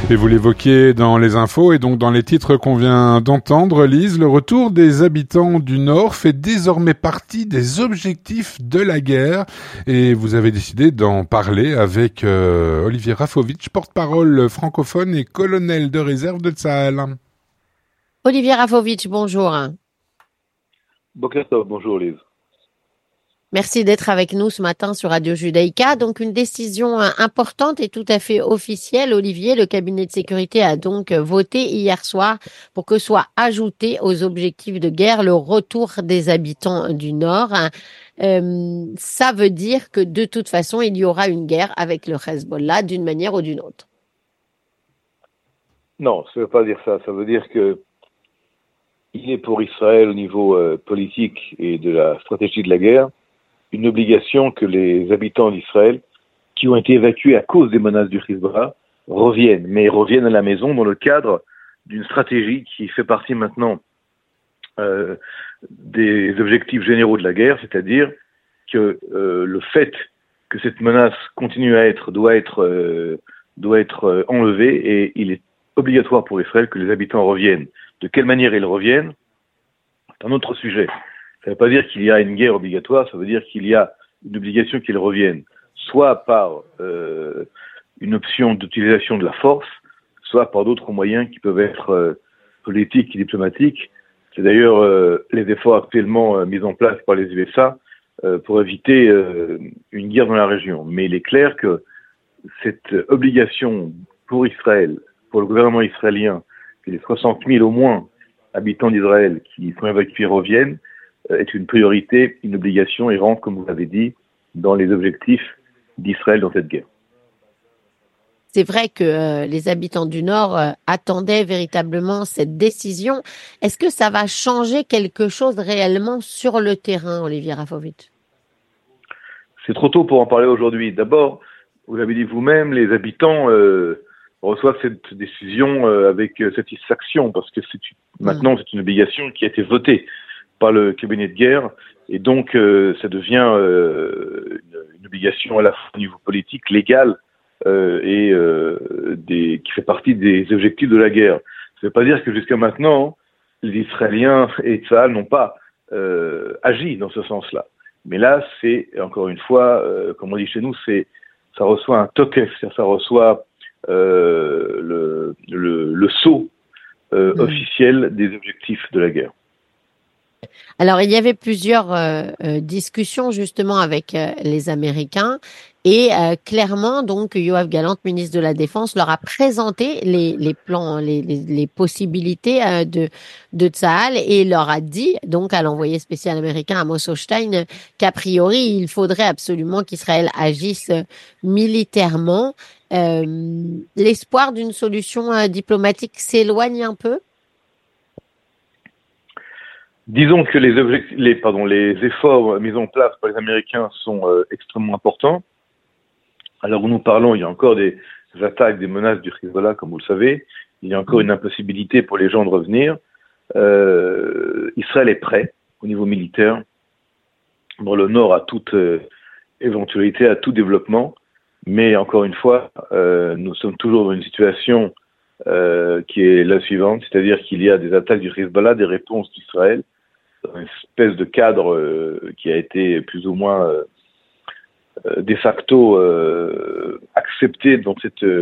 Et vous l'évoquiez dans les infos et donc dans les titres qu'on vient d'entendre, Lise, le retour des habitants du Nord fait désormais partie des objectifs de la guerre. Et vous avez décidé d'en parler avec Olivier Rafovitch, porte-parole francophone et colonel de réserve de Tsahal. Olivier Rafovitch, bonjour. Boker Tov, bonjour Lise. Merci d'être avec nous ce matin sur Radio Judaïka. Donc une décision importante et tout à fait officielle. Olivier, le cabinet de sécurité a donc voté hier soir pour que soit ajouté aux objectifs de guerre le retour des habitants du Nord. Ça veut dire que de toute façon, il y aura une guerre avec le Hezbollah d'une manière ou d'une autre. Non, ça ne veut pas dire ça. Ça veut dire que il est pour Israël au niveau politique et de la stratégie de la guerre une obligation que les habitants d'Israël qui ont été évacués à cause des menaces du Hezbollah reviennent, mais reviennent à la maison dans le cadre d'une stratégie qui fait partie maintenant des objectifs généraux de la guerre, c'est-à-dire que le fait que cette menace continue à être doit être enlevé et il est obligatoire pour Israël que les habitants reviennent. De quelle manière ils reviennent, c'est un autre sujet. Ça ne veut pas dire qu'il y a une guerre obligatoire, ça veut dire qu'il y a une obligation qu'ils reviennent, soit par une option d'utilisation de la force, soit par d'autres moyens qui peuvent être politiques et diplomatiques. C'est d'ailleurs les efforts actuellement mis en place par les USA pour éviter une guerre dans la région. Mais il est clair que cette obligation pour Israël, pour le gouvernement israélien, que les 60 000 au moins habitants d'Israël qui sont évacués reviennent, est une priorité, une obligation et rentre, comme vous l'avez dit, dans les objectifs d'Israël dans cette guerre. C'est vrai que les habitants du Nord attendaient véritablement cette décision. Est-ce que ça va changer quelque chose réellement sur le terrain, Olivier Rafovitch? C'est trop tôt pour en parler aujourd'hui. D'abord, vous l'avez dit vous-même, les habitants reçoivent cette décision avec satisfaction parce que maintenant c'est une obligation qui a été votée par le cabinet de guerre et donc ça devient une obligation à la fois au niveau politique, légal et qui fait partie des objectifs de la guerre. Ça ne veut pas dire que jusqu'à maintenant les Israéliens et Tsahal n'ont pas agi dans ce sens-là. Mais là, c'est encore une fois, comme on dit chez nous, ça reçoit un tokef, ça reçoit le sceau officiel des objectifs de la guerre. Alors, il y avait plusieurs discussions justement avec les Américains et clairement, donc, Yoav Gallant, ministre de la Défense, leur a présenté les plans, les possibilités de Tsahal et leur a dit, donc, à l'envoyé spécial américain Amos Hochstein, qu'a priori, il faudrait absolument qu'Israël agisse militairement. L'espoir d'une solution diplomatique s'éloigne un peu? Disons que les efforts mis en place par les Américains sont extrêmement importants. Alors où nous parlons, il y a encore des attaques, des menaces du Hezbollah, comme vous le savez. Il y a encore une impossibilité pour les gens de revenir. Israël est prêt au niveau militaire. Dans le Nord, à toute éventualité, à tout développement. Mais encore une fois, nous sommes toujours dans une situation qui est la suivante, c'est-à-dire qu'il y a des attaques du Hezbollah, des réponses d'Israël, dans une espèce de cadre qui a été plus ou moins de facto accepté dans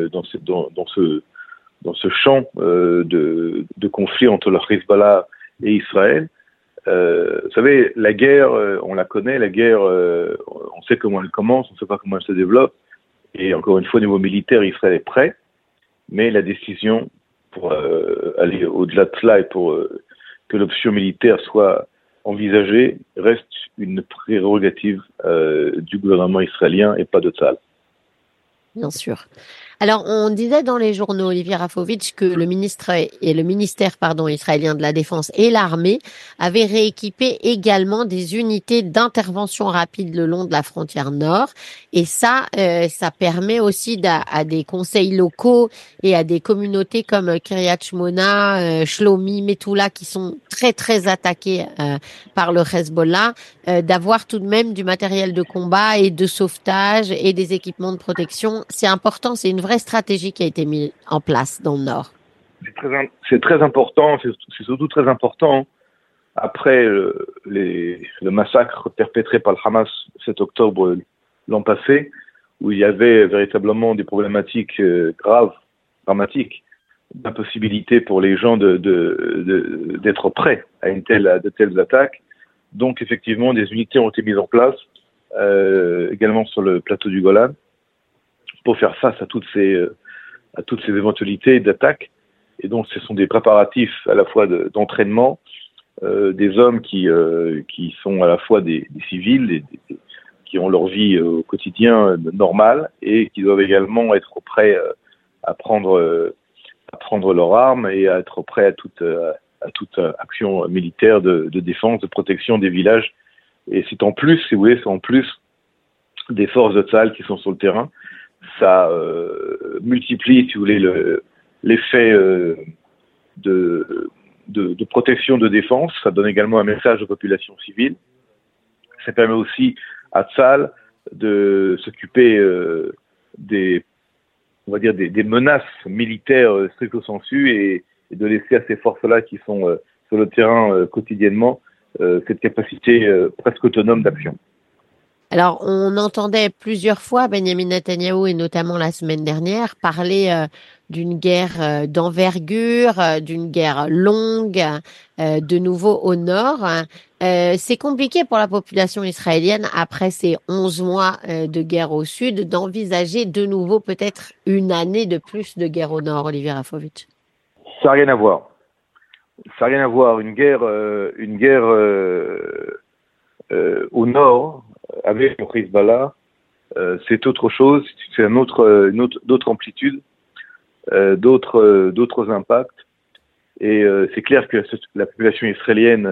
ce champ de conflit entre le Hezbollah et Israël. Vous savez, la guerre, on la connaît, la guerre, on sait comment elle commence, on ne sait pas comment elle se développe, et encore une fois, au niveau militaire, Israël est prêt, mais la décision pour aller au-delà de cela et pour que l'option militaire soit envisagée reste une prérogative du gouvernement israélien et pas de Tsahal. Bien sûr. Alors, on disait dans les journaux, Olivier Rafovitch, que le ministère israélien de la Défense et l'armée avaient rééquipé également des unités d'intervention rapide le long de la frontière nord. Et ça permet aussi à des conseils locaux et à des communautés comme Kiryat Shmona, Shlomi, Metula, qui sont très très attaqués par le Hezbollah, d'avoir tout de même du matériel de combat et de sauvetage et des équipements de protection. C'est important, c'est une vraie stratégie qui a été mise en place dans le Nord. C'est très important, c'est surtout très important après le massacre perpétré par le Hamas le 7 octobre l'an passé, où il y avait véritablement des problématiques graves, dramatiques, d'impossibilité pour les gens d'être prêts à de telles attaques. Donc effectivement, des unités ont été mises en place, également sur le plateau du Golan, pour faire face à toutes ces éventualités d'attaques. Et donc ce sont des préparatifs à la fois d'entraînement, des hommes qui sont à la fois des civils, qui ont leur vie au quotidien normale et qui doivent également être prêts à prendre leurs armes et à être prêts à toute action militaire de défense, de protection des villages. Et c'est en plus, si vous voulez, c'est en plus des forces de Tsahal qui sont sur le terrain. Ça multiplie, si vous voulez, l'effet de protection, de défense. Ça donne également un message aux populations civiles. Ça permet aussi à Tsahal de s'occuper des menaces militaires stricto sensu et de laisser à ces forces-là qui sont sur le terrain quotidiennement cette capacité presque autonome d'action. Alors, on entendait plusieurs fois Benyamin Netanyahou, et notamment la semaine dernière, parler d'une guerre d'envergure, d'une guerre longue, de nouveau au nord. C'est compliqué pour la population israélienne, après ces 11 mois de guerre au sud, d'envisager de nouveau peut-être une année de plus de guerre au nord, Olivier Rafovitch. Ça n'a rien à voir. Ça n'a rien à voir. Une guerre au nord, avec le Hezbollah, c'est autre chose, c'est d'autres amplitudes, d'autres impacts. Et c'est clair que la population israélienne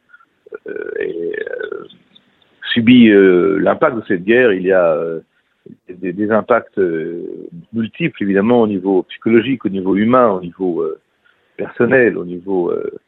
subit l'impact de cette guerre. Il y a des impacts multiples, évidemment, au niveau psychologique, au niveau humain, au niveau personnel, au niveau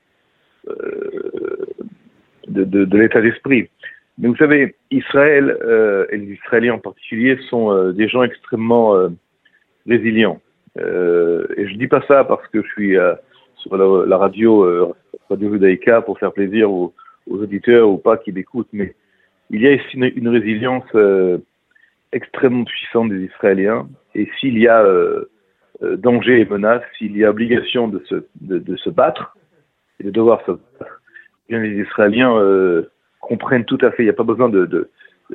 de l'état d'esprit. Mais vous savez, Israël et les Israéliens en particulier sont des gens extrêmement résilients. Et je dis pas ça parce que je suis sur la Radio Judaïka pour faire plaisir aux auditeurs ou pas qui m'écoutent, mais il y a ici une résilience extrêmement puissante des Israéliens. Et s'il y a danger et menace, s'il y a obligation de se battre et de devoir se battre, bien les Israéliens comprennent tout à fait. Il n'y a pas besoin de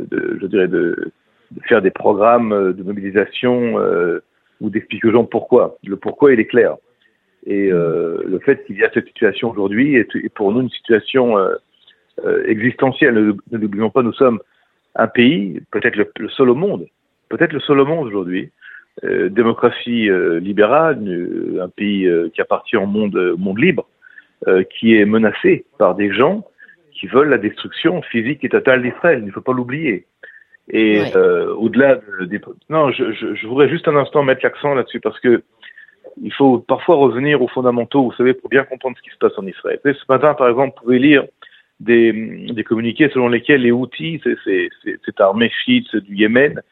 faire des programmes de mobilisation ou d'expliquer aux gens pourquoi. Le pourquoi, il est clair. Et le fait qu'il y a cette situation aujourd'hui est pour nous une situation existentielle. Ne l'oublions pas, nous sommes un pays, peut-être le seul au monde aujourd'hui, démocratie libérale, un pays qui appartient au monde libre, qui est menacé par des gens qui veulent la destruction physique et totale d'Israël. Il ne faut pas l'oublier. Et au-delà non, je voudrais juste un instant mettre l'accent là-dessus parce que il faut parfois revenir aux fondamentaux, vous savez, pour bien comprendre ce qui se passe en Israël. Ce matin, par exemple, vous pouvez lire des communiqués selon lesquels les Houthis, cette armée chiite du Yémen,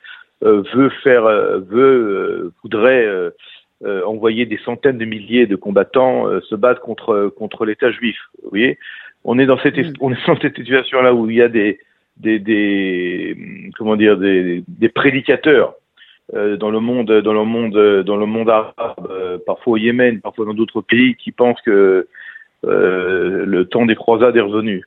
voudrait envoyer des centaines de milliers de combattants se battre contre l'État juif. Vous voyez, on est dans cette situation-là où il y a des prédicateurs dans le monde arabe, parfois au Yémen, parfois dans d'autres pays, qui pensent que le temps des croisades est revenu.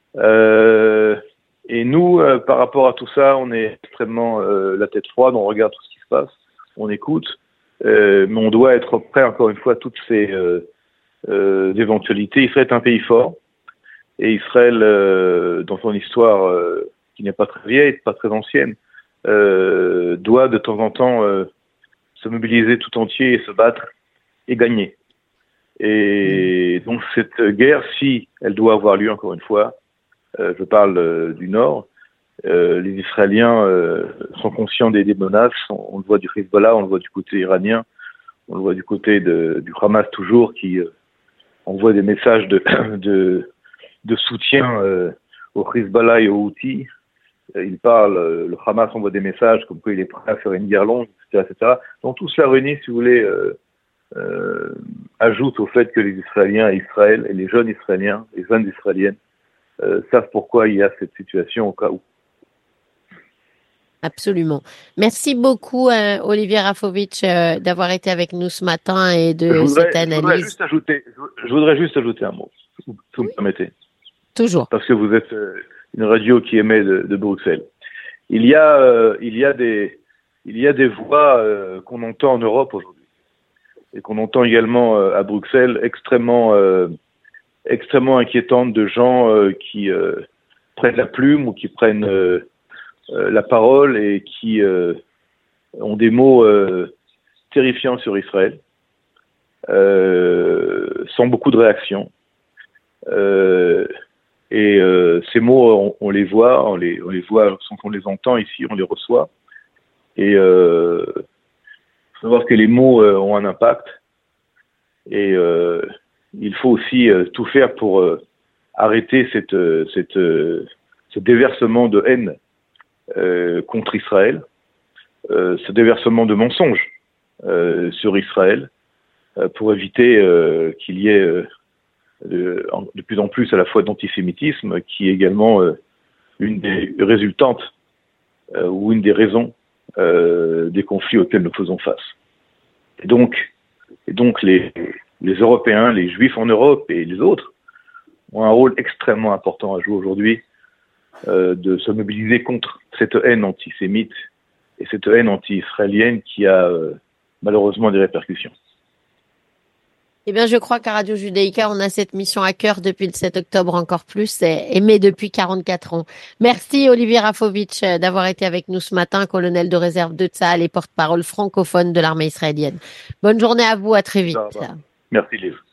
Et nous, par rapport à tout ça, on est extrêmement la tête froide, on regarde tout ce qui se passe, on écoute, mais on doit être prêt, encore une fois, à toutes ces éventualités. Israël est un pays fort, et Israël, dans son histoire qui n'est pas très vieille, pas très ancienne, doit de temps en temps se mobiliser tout entier et se battre et gagner. Et donc cette guerre, si elle doit avoir lieu, encore une fois, je parle du Nord, les Israéliens sont conscients des menaces, on le voit du Hezbollah, on le voit du côté iranien, on le voit du côté du Hamas toujours, qui envoie des messages de soutien au Hezbollah et aux Houthis. Il parle, le Hamas envoie des messages comme quoi il est prêt à faire une guerre longue, etc., etc. Donc tout cela réuni, si vous voulez, ajoute au fait que les Israéliens et Israël, et les jeunes Israéliens, les jeunes Israéliennes, savent pourquoi il y a cette situation au cas où. Absolument. Merci beaucoup, Olivier Rafovitch, d'avoir été avec nous ce matin et de cette analyse. Je voudrais juste ajouter un mot, si vous me permettez. Toujours. Parce que vous êtes une radio qui émet de Bruxelles. Il y a des voix qu'on entend en Europe aujourd'hui et qu'on entend également à Bruxelles, extrêmement inquiétantes, de gens qui prennent la plume ou qui prennent la parole et qui ont des mots terrifiants sur Israël, sans beaucoup de réaction. Ces mots, on les voit, on les voit sans qu'on les entend ici, on les reçoit. Et il faut savoir que les mots ont un impact. Et il faut aussi tout faire pour arrêter ce déversement de haine contre Israël, ce déversement de mensonges sur Israël, pour éviter qu'il y ait de plus en plus à la fois d'antisémitisme, qui est également une des résultantes ou une des raisons des conflits auxquels nous faisons face. Et donc les Européens, les Juifs en Europe et les autres ont un rôle extrêmement important à jouer aujourd'hui, de se mobiliser contre cette haine antisémite et cette haine anti-israélienne qui a malheureusement des répercussions. Eh bien, je crois qu'à Radio Judaïka, on a cette mission à cœur depuis le 7 octobre encore plus, aimé depuis 44 ans. Merci Olivier Rafovitch d'avoir été avec nous ce matin, colonel de réserve de Tsahal et porte-parole francophone de l'armée israélienne. Bonne journée à vous, à très vite. Merci Liv.